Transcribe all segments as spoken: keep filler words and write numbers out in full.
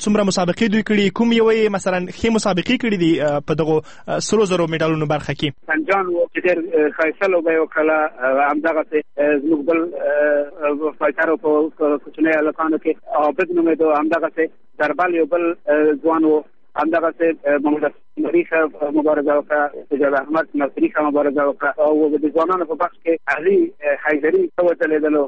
څومره مسابقې دوی کړي، کوم یوې مثلا ښې مسابقې کړي دي په دغه سلو زرو میډالونو برخه کې؟ سنجان و چې ډېر ښایسته لوبه یې وکړله، همدغسې زموږ بل فایټر په کوچنیو هلکانو کې عابد نومېده، همدغسې دربل یو بل ځوان و، همدغسې محمد مریخه مبارزه وکړه، سجاد احمد نصریخه مبارزه وکړه او د ځوانانو په بخش کې علي حیدري وځلېدلو.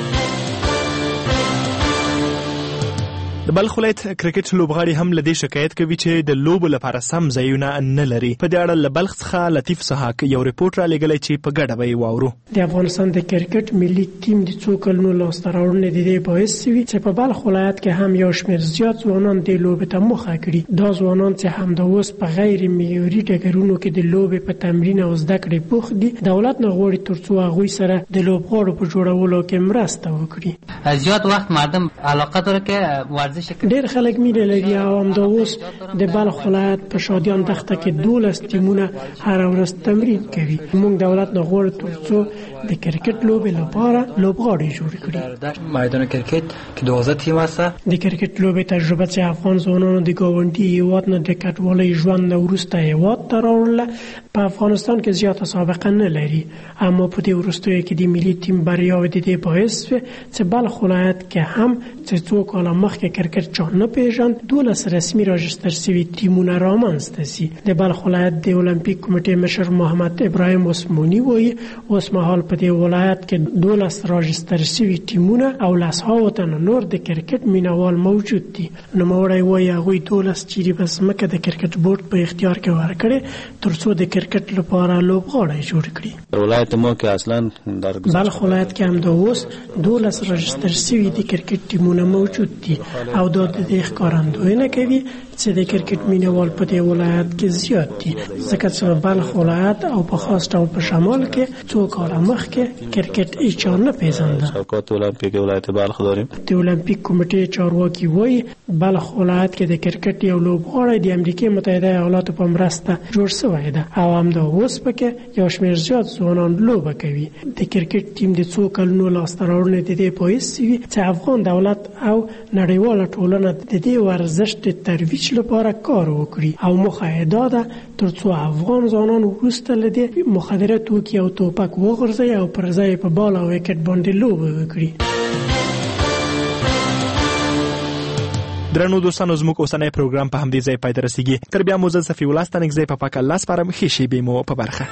د بلخ ولایت کرکټ لوبغاړي هم له دې شکایت کوي چې د لوبو لپاره سم ځایونه نه لري. په دې اړه له بلخ څخه لطیف سحاق یو ریپورت را لېږلی چې په ګډه به یې واورو. د افغانستان د کرکټ ملي ټیم د څو کلونو لاسته راوړنې د دې باعث شوي چې په بلخ ولایت کې هم یو شمېر زیات ځوانان دې لوبې ته مخه کړي. دا ځوانان چې همدا اوس په غیر معیاري ډګرونو کې د لوبې په تمرین او زده کړې بوخت دي، دولت نه غواړي تر څو هغوی سره د لوبغاړو په جوړولو کې مرسته وکړي. زیات وخت مردم علاقه داره که ډېر خلک مینه لري او همدا اوس د بلخ ولایت په شادیان دښته کې دولس ټیمونه هره ورځ تمرین کوي. موږ دولت نه غواړو تر څو د کرکټ لوبې لپاره لوبغاړي جوړ کړي. میدان کرکټ کې دوازده تیم هست. د کرکټ لوبې تجربه چې افغان ځوانانو د ګاونډي هېواد نه د کډوالۍ ژوند نه وروسته هېواد ته راوړله، په افغانستان کې زیاته سابقه نه لري، اما په دې وروستیو کې د ملي ټیم بریاوې د دې باعث شوې چې بلخ ولایت کې هم چې څو کاله مخکې کرکټ چا نه پیژند دولس رسمي راجستر شوي ټیمونه رامنځته شي. د بلخ ولایت د المپیک کمیټې مشر محمد ابراهیم عثماني وایي اوس مهال په دې ولایت کې دولس راجستر شوي ټیمونه او لس هاوو تنه نور د کرکټ مینوال موجود دي. نوموړی وایي هغوی دولس چیرې په ځمکه د کرکټ بورډ په اختیار کې ورکړي تر څو د کرکټ لپاره لوبغاړي جوړ کړي. ولایت مو کې اصلا در بلخ ولایت کې هم د اوس دولس راجستر شوي د کرکټ ټیمونه موجود دي او دا د دې ښکارندویي کوي چې د کرکټ مینوال په دې ولایت کې زیات دي، ځکه چې بلخ ولایت او په خاص ډول په شمال کې څو کاله مخکې کرکټ هیچا نه پیژنده. شوکات المپیک ولایت بلخ داریم. د المپیک کمیټې چارواکي وایي بلخ ولایت کې د کرکټ یو لوبغاړی د امریکا متحده ایالاتو په مرسته جوړ شوی ده او همدا اوس پکې یو شمېر زیات ځوانان لوبه کوي. د کرکټ ټیم د څو کلونو لاسته راوړنې د دې باعث شوي چې افغان دولت او نړیواله ټولنه د دې ورزش د ترویج لپاره کار وکړي او موخه یې دا ده تر څو افغان ځوانان وروسته له دې مخدره توکي او توپک وغورځوي او پر ځای په بال او وکټ باندې لوبه وکړي. درنو دوستانو، زموږ اوسنی پروګرام په همدې ځای پای ته رسیږي. تر بیا مو زه صفي الله ستانکزی په پاک الله سپارم. ښې شېبې مو په برخه.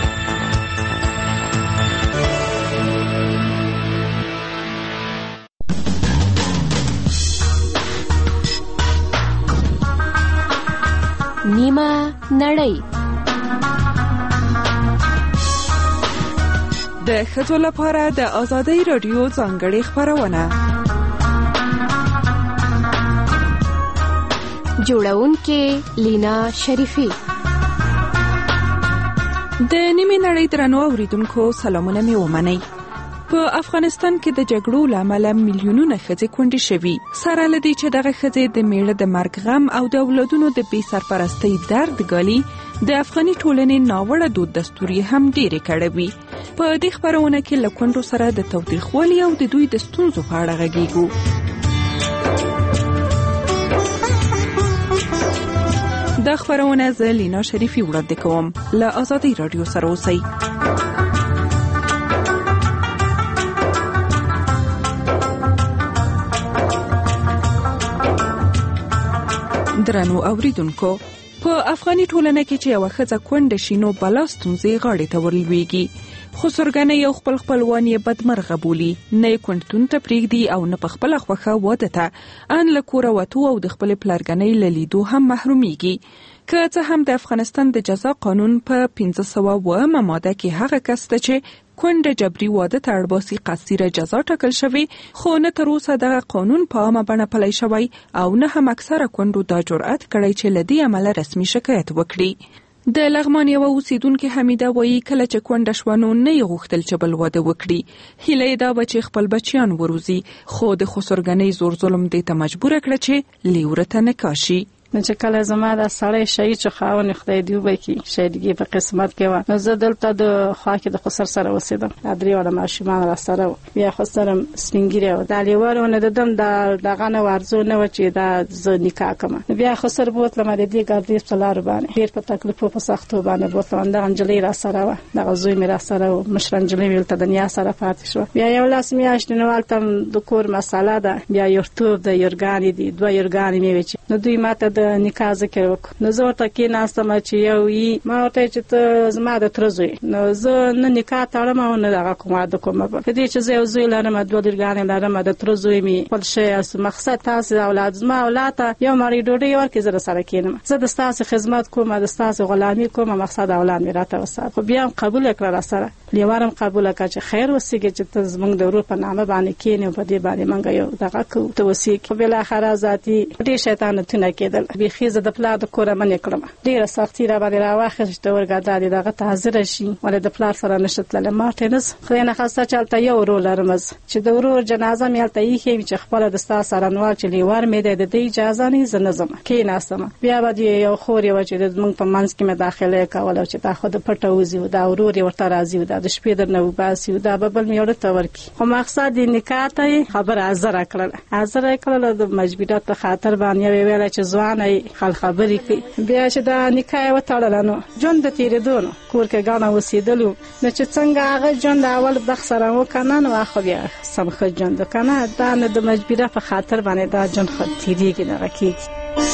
نیمه نړۍ د ښځو لپاره د آزادۍ رادیو ځانګړې خپرونه. جوړونکې لینا شریفي. د نیمه نړۍ درنو اوریدونکو سلامونه مې ومنئ. په افغانستان کې د جګړو لامل میلیونونه ښځې کونډې شوي. سره له دې چې دغه ښځې د میړه د مرګ غم او د اولادونو د بې سرپرستۍ درد ګالي، د افغاني ټولنې ناوړه دود دستوري هم ډېرې کړوي. په دې خپرونه کې له کونډو سره د تاوتریخوالي او د دوی د ستونزو په اړه غږیږو. دا خپرونه زه لینا شریفي وړاندې کوم. له آزادۍ رادیو سره اوسئ. درنو اوریدونکو، په افغاني ټولنه کې چې یو ښځه کونډه شي نو بلا ستونزې غاړې ته ورلویږي. خسرګنۍ او خپل خپلوان یې بدمرغه بولي، نه یې کونډتون ته پرېږدي او نه په خپله خوښه واده ته ان له کوره وتو او د خپلې پلرګنۍ له لیدو هم محرومیږي. که څه هم د افغانستان د جزا قانون په پنځه سوه اوومه ماده کې هغه کس ته چې کونډه جبري واده ته اړباسي قصیره جزا ټاکل شوی، خو نه تر اوسه دغه قانون په عامه بڼه پلی شوی او نه هم اکثره کونډو دا جرأت کړی چې له دې عمله رسمي شکایت وکړي. د لغمان یوه اوسیدونکې حمیده وایي کله چې کونډه شوه نو نه یې غوښتل چې بل واده وکړي. هیله یې دا وه چې خپل بچیان وروزي، خو د خسرګنۍ زور ظلم دې ته مجبوره کړه چې لیوره ته نکاح شي. نو چې کله زما د سړی شهید شو خاوند خدای دې وبخي شهیدګي په قسمت کې و نو زه دلته د خوا کې د خسر سره اوسېدم درې وړه ماشومان را سره بیا خسر سپینګیره و د لیوارونه د دم د دغه نه ورزو نه و چې دا زه نکاح کوم بیا خسر بوتلم د دې ګردې په لار باندې ډېر په تکلیفو په سختو باندې بوتلم دغه نجلۍ را سره و دغه زوی مې را سره و مشر نجلۍ ویل ته د نیا سره پاتې شو بیا یو لاس میاشتې نو هلته د کور مساله ده بیا یورتوب د یورګانې دي دوه یورګانې مې وچې نو دوی ماته د نکاح ذکر وکړ نو زه ورته کېناستم چې یو یي ما ورته چې ته زما د تره زوی نو زه نه نکاح تړم او نه دغه کوم واده کوم په دې چې زه یو زوی لرم دوه یورګانې لرم د تره زوی مې خپل شی مقصد تاسو اولاد زما اولاد ته یو مړی ډوډۍ ورکړي زه سره کېنم زه د ستاسو خدمت کوم د ستاسو غلامي کوم مقصد اولاد مې راته وسات خو بیا قبول کړل سره لیوارم قبول کړ چې خیر وسیږي چې ته زمونږ د ورور په نامه باندې کېنې په دې باندې مونږ یو دغه کوو ته وسیږي بل اخر ذاتي ډېر شیطانتونه کېدل بيخي زه د پلار د کوره منې کړم ډېره سختي را باندې راواخیسته ورګدا دغه ته حاضر شي ولې د پلار سره نشته تللی ما ته نه خدای نه خواسته چې هلته یو ورور لرم چې د ورور جنازه مې هلته ایښې چې خپله د ستا سره نوال چې لیوار مې دی د دې اجازه نه زه نه ځم کېناستم بیا به یو خور یې وه چې زمونږ په منځ کې مې داخله یې کوله چې دا خو د پټه وځي دا ورور یې ورته راځي دا د شپې درنه وباسي دا به بل مې ورته ته ورکړي خو مقصد یې نکاح ته یې خبره حاضره کړله حاضره یې کړله د مجبوریت په خاطر باندې یې ویله چې ځوانه یې خل خبرې کوي بیا چې دا نکاح یې وتړله نو ژوند د تېرېدو نو کور کې ګڼه اوسېدلو نو چې څنګه هغه ژوند اول بخت سره وکنه نو خو بیا سم ښه ژوند وکنه دا نه د مجبوریت په خاطر باندې دا ژوند ښه تېرېږي دغه کېږي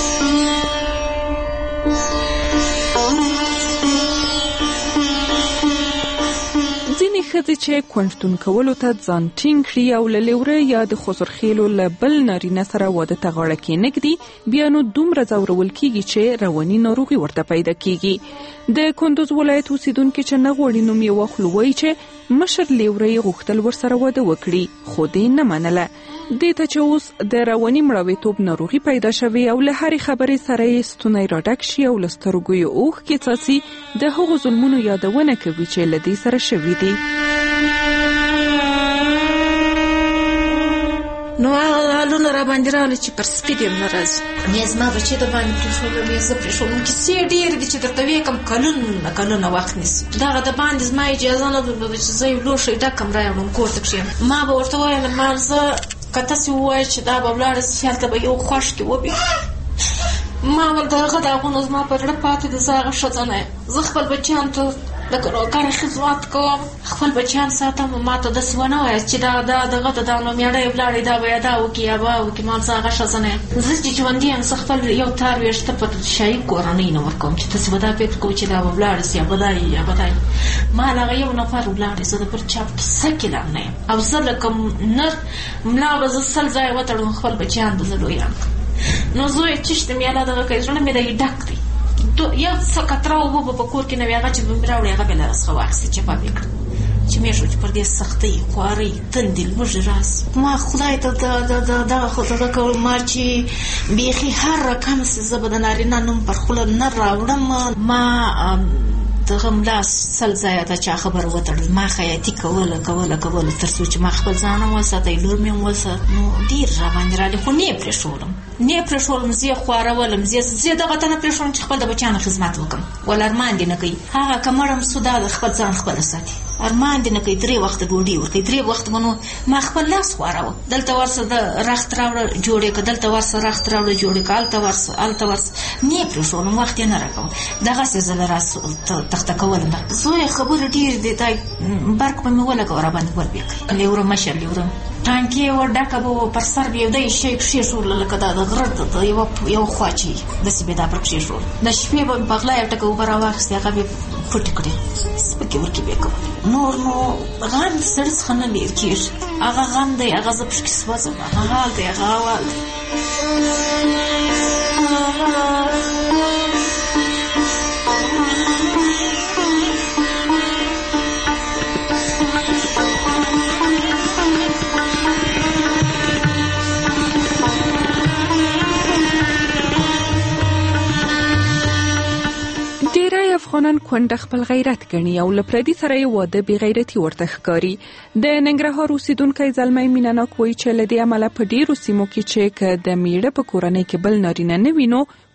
ځینې ښځې چې کونډتون کولو ته ځان ټینګ کړي او له لیوره یا د خسرخیلو له بل نارینه سره واده ته غاړه کېنږدي بیا نو دومره ځورول کېږي چې رواني ناروغي ورته پیدا کېږي د کندوز ولایت اوسیدونکي چې نه غواړي نوم یې واخلو وایي چې مشر لیوره یې غوښتل ورسره واده وکړي خو دې نه منله دې ته چې اوس د رواني مړاویتوب ناروغي پیدا شوې او له هرې خبرې سره یې ستونی راډک شي او له سترګو یې اوښکې څاڅي د هغو ظلمونو یادونه کوي چې له دې سره شوي دي نو هغه حالونه را باندې راغلي چې پر سپي دې نه راځي مې زما بچي د باندې پرېښودل مې زه پرېښودم کیسې ډېرې دي چې درته ویې کړم کلونه کلونه وخت نیسي دغه د باندې زما اجازه نه درلوده چې زه یو لوښی ډک کړم راوړم کور ته کښېنم ما به ورته ویل ما زه که تاسې ووایئ چې دا به ولاړه سي هلته به یو خوښ کې وبي ما ویل د هغه د هغونه زما په زړه پاتې دي زه هغه ښځه نه یم زه خپل بچیانو ته د کار خدمت کوم خپل بچیان ساتم ما ته داسې ونه وایاست چې دا دا دغه ته دا نو مېړه یې ولاړې دا به یا دا وکړي یا به وکړي ما زه هغه ښځه نه یم زه چې ژوندي یم زه خپل یو تار ویښته په شاهي کورنۍ نه ورکوم چې تاسې به دا فکر کوئ چې دا به ولاړه سي یا به دا یا به دا ما له هغه یو نفر ولاړې زه د بل چا په کیسه کې لا نه یم او زه لکه نر ملا به زه سل ځایه وتړم خپل بچیان به زه لویان نو زوی چشت مې الله دغه کوي زړه مې دی ډک دی یو څه کتره اوبه به په کور کې نه وي هغه چې به مې راوړي هغه به له راڅخه واخیستې چپه مې کړه چې مې شو چې پر دې سختۍ خوارۍ تندې لوږې راسي ما خدای ته دغه خو دغه کول ما چې بیخي هر رقم سي زه به د نارینه نوم پر خوله نه راوړم ما دغه ملا سل ځایه ته چا خبره وتړل ما خیاطي کوله کوله کوله تر څو چې ما خپل ځان هم وساتی لور مې هم وسات نو ډېر راباندې رالي خو نه یې پرېښولم نه یې پرېښولم زه یې خوارولم زه دغه ته نه پرېښولم چې خپل د بچیانو خدمت وکړم ول ارمان دې نه کوي هغه که مړم سو دا د خپل ځان خپله ساتي ارمان دې نه کوي درې وخته ډوډۍ ورکوي درې وخته به نو ما خپل لاس خواره دلته ورسه د رخت راوړه جوړې که دلته ورسه رخت راوړه جوړې که هلته ورسه هلته ورسه نه یې پرېښولم وخت یې نه راکوم دغسې زه له راس تخته کولم ده زویه خبرې ډېرې دي دا برق به مې ولګوه راباندې ګل بیا کوي لیوره مشر لیوره ټانکې یې ور ډکه به وه پر سر به یو دی شی کښېښوله لکه دا د غره د یوه خوا چې داسې به دا پر کښېښول د شپې به مې په غلا یو ټکه اوبه راواخېستې هغه به پټې کړې سپکې ورکې به یې کول نور نو غم د سړي څخه نه لېر کېږي هغه غم دی هغه زه پکښې سوځم هغه حال دی هغه احوال دی افغانان کونډه خپل غیرت ګڼي او له پردي سره یې واده بې غیرتي ورته ښکاري. د ننګرهار اوسیدونکی زلمی مینه ناک وایي چې له دې امله په ډېرو سیمو کې چې که د میړه په کورنۍ کې بل نارینه نه وي نو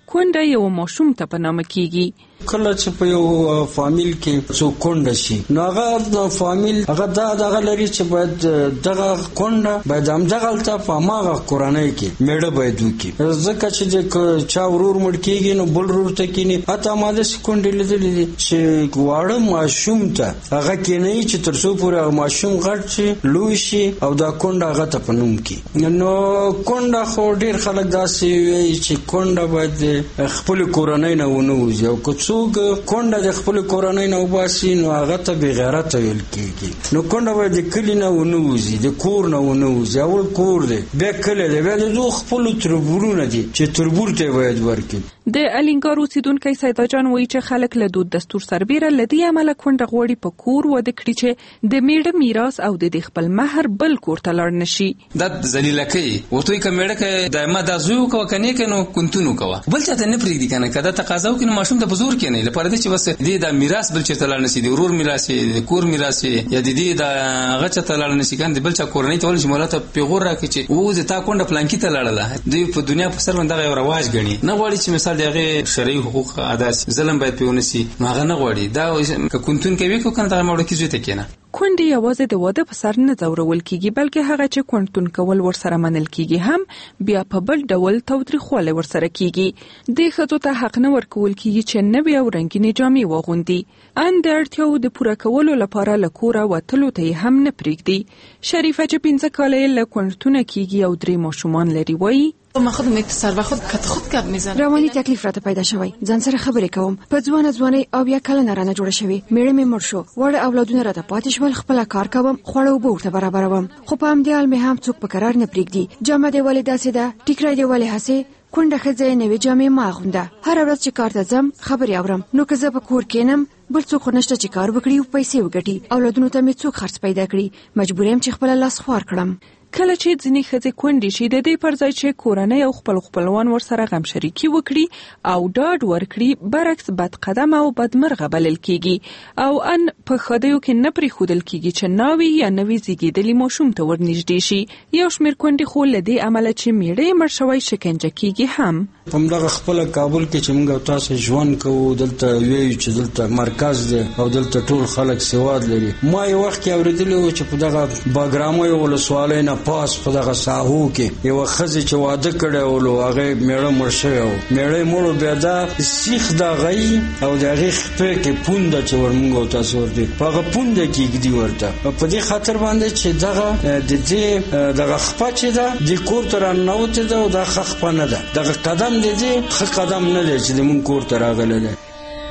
کونډه یو ماشوم ته په نامه کیږي. کله چې په یو فامیل کې څو کونډه شي نو هغه فامیل هغه دا دغه لري چې باید دغه کونډه باید همدغه هلته په هماغه کورنۍ کې میړه باید وکړي، ځکه چې چا ورور مړ کېږي نو بل ورور ته کښېني. حتی ما داسې کونډې لیدلې دي چې واړه ماشوم ته هغه کښېنوي چې تر څو پورې هغه ماشوم غټ شي لوی شي او دا کونډه هغه ته په نوم کړي. نو کونډه خو ډېر خلک داسې وایي چې کونډه باید خپلې کورنۍ نه ونه وځي، او که څوک کونډه د خپل کورنۍ نه وباسي نو هغه ته بې غیرته ویل کېږي. نو کونډه باید د کلي نه ونه وځي، د کور نه ونه وځي. اول کور دی، بیا کلی دی، بیا د دوه خپلو تربورونه دي چې تربور ته باید ورکړي. د الینګار اوسیدونکی سیدا جان وایي چې خلک له دود دستور سربیره له دې امله کونډه غواړي په کور واده کړي چې د میړه میراث او د خپل مهر بل کور ته لاړ نشي. دا ذلیله کوي ورته که میړه که دایمه دا زوی وکوه که نه که نو کونتون وکوه، بل چاته نه پرېږدي که نه که دا تقاضا وکړي نو ماشوم ته په زور کښېنوي لپاره دی چې بس دې دا میراث بل چېرته لاړ نشي، د ورور میراث یې د کور میراث یې یا د دې دا هغه چاته لاړ نشي که نه د بل چا کورنۍ ته ویلی چې مولا ته پیغور راکړي چې ووځې تا کونډه پلانکي ته لاړله. دوی په دنیا په سر باندې دغه یو رواج ګڼي، نه غواړي چې مثال د هغې شرعي حقوق ادا سي، ظلم باید پرې ونه سي، نو هغه نه غواړي. دا که کونتون کوي که کنه دغه مړه کې زوی ته کښېنه. کونډې یوازې د واده په سر نه ځورول کیږي بلکې هغه چې کونډتون کول ورسره منل کیږي هم بیا په بل ډول تاوتریخوالی ورسره کیږي. دې ښځو ته حق نه ورکول کیږي چې نوې او رنګینې جامې واغوندي، ان د اړتیاوو د پوره کولو لپاره له کوره وتلو ته یې هم نه پرېږدي. شریفه چې پنځه کاله یې له کونډتونه کیږي او درې ماشومان لري وایي ما خودم اتصال به خود کت خود کب میزنم. روانی تکلیف راته پیدا شوی، ځان سره خبرې کوم، په ځوانه ځوانۍ او بیا کلنه رانه جوړه شوې، میړه مې مړ شو، واړه اولادونه راته پاتې شول، خپله کار کوم، خواړه اوبه ورته برابروم، خو په همدې حال مې هم څوک په قرار نه پرېږدي. جامه دې ولې داسې ده، ټیکری دې ولې هسې، کونډه ښځه یې نوې جامې مه اغونده. هره ورځ چې کار ته ځم خبرې اورم، نو که زه په کور کښېنم بل څوک خو نشته چې کار وکړي او پیسې وګټي، اولادونو ته مې څوک خرڅ پیدا کړي، مجبور یم چې خپله لاس خوار کړم. کله چې ځینې ښځې کونډې شي د دې پر ځای چې کورنۍ او خپل خپلوان ورسره غم شریکي وکړي او ډاډ ورکړي، برعکس بد قدم او بدمرغه بلل کیږي او ان په ښادیو کې نه پرېښودل کیږي چې ناوې یا نوې زیږېدلي ماشوم ته ورنږدې شي. یو شمېر کونډې خو له دې امله چې میړه یې مړ شوی شکنجه کیږي هم. په همدغه خپله کابل کې چې موږ او تاسو ژوند کوو، دلته ویو چې دلته مرکز دی او دلته ټول خلک سواد لري. ما یو وخت کې اورېدلی و چې په دغه باګرامۍ ولسوالۍ نه پاس په دغه ساحو کې یوه ښځې چې واده کړی ولو، هغې میړه مړ شوی و، میړه یې مړ و، بیا دا سیخ د هغه او د هغې خپې کې پونده چې ور موږ او تاسو ورته په هغه پونده کې ږدي ورته، په دې خاطر باندې چې دغه د دې دغه خپه چې ده دې کور ته راننوتې ده او دا ښه خپه نه ده، دغه قدم د دې ښه قدم نه دی چې زموږ کور ته راغلی دی.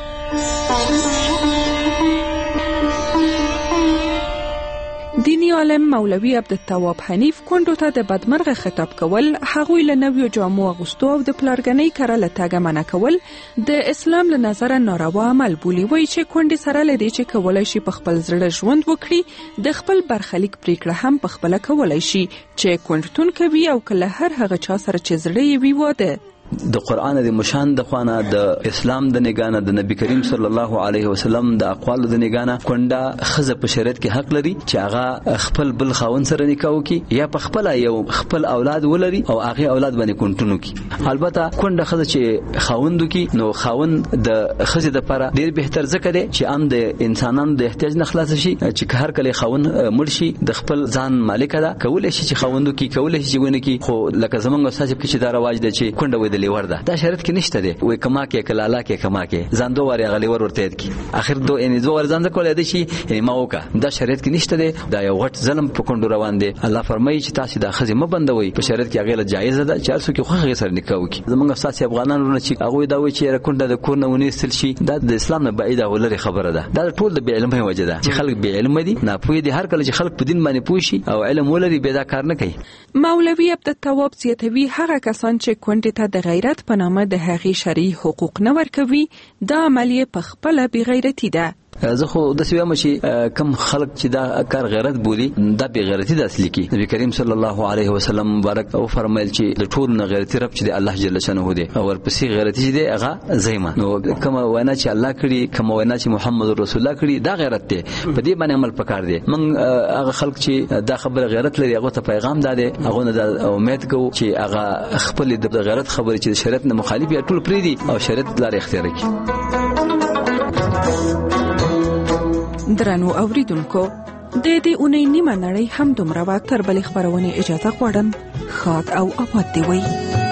دینی عالم مولوی عبدالتواب حنیف کونډو ته د بدمرغه خطاب کول، هغوی له نویو جامو اغوستو او د پلارګنۍ کره له تګه منع کول د اسلام له نظره ناروا عمل بولي. وایي چې کونډې سره له دې چې کولی شي په خپل زړه ژوند وکړي، د خپل برخلیک پریکړه هم په خپله کولی شي، چې کونډتون کوي او که له هر هغه چا سره چې زړه یې وي واده. د قرآن د مشان د خوانه، د اسلام د نگانه، د نبی کریم صلی الله علیه وسلم د اقوالو د نگانه کونډه ښځه په شریعت کې حق لري چې هغه خپل بل خاوند سره نکاح وکړي یا په خپله یو خپل اولاد ولري او هغې اولاد باندې کونټون وکړي. البته کونډه ښځه چې خاوند وکړي نو خاوند د ښځې دپاره ډېر بهتر ځکه دی چې هم د انسانانو د احتیاج نه خلاصه شي، چې هر کله خاوند مړ شي د خپل ځان مالکه ده، کولی شي چې خاوند وکړي، کولی شي چې ونه کړي. خو لکه زموږ استاد صاحب کې چې دا رواج دی چې کونډه ویدلې ور ده، دا شرط کې نشته دی، وای کما کې کلالا کې کما کې ځان دوه واری غلی ور ورته کی اخر دوه یعنی دوه ور ځان کولای دی شي یعنی ما وکا، دا شرط کې نشته دی، دا یو غټ ظلم په کونډو روان دی. الله فرمایي چې تاسو دا خزه مبندوي، په شرط کې هغه جایز ده چې ارسو کې خو هغه سره نکاح وکي. زمونږ استاد افغانانو چې هغه دا وایي چې کونډه د کور نه ونیسل شي، دا د اسلام نه بعید او لري خبره ده، دا ټول د بی علمۍ وجه ده چې خلک بی علم دي، نه پوهې دي. هر کله چې خلک په دین باندې پوه شي او علم ولري به دا کار نه کوي. مولوی عبدالتواب زیاتوي هغه کسان چې کونډې ته د غیرت په نامه د هغې شرعي حقوق نه ورکوي، دا عملیه په خپله بې غیرتي ده. زه خو د سوي مشي کم خلق چې دا کار غیرت بولی دا به غیرتی د اصلي کی نبی کریم صلی الله علیه وسلم مبارک او فرمایل چې د ټول نه غیرتی رب چې د الله جل شانه دی او ورپسې غیرتی دی هغه زېما نو کوم وینا چې الله کړی کوم وینا چې محمد رسول الله کړی دا غیرت دی په دې باندې عمل پکار دی من هغه خلق چې دا خبره غیرت لري هغه ته پیغام داده هغه نه د امید کو چې هغه خپل د غیرت خبره چې شریعت نه مخالف یا ټول پری دي او شریعت لار اختیار کړي. درنو اوریدونکو د دې اونۍ نیمه نړۍ هم دومره وخت تر بلې خبرونه اجازه غواړم. خاط او آباد دی وي.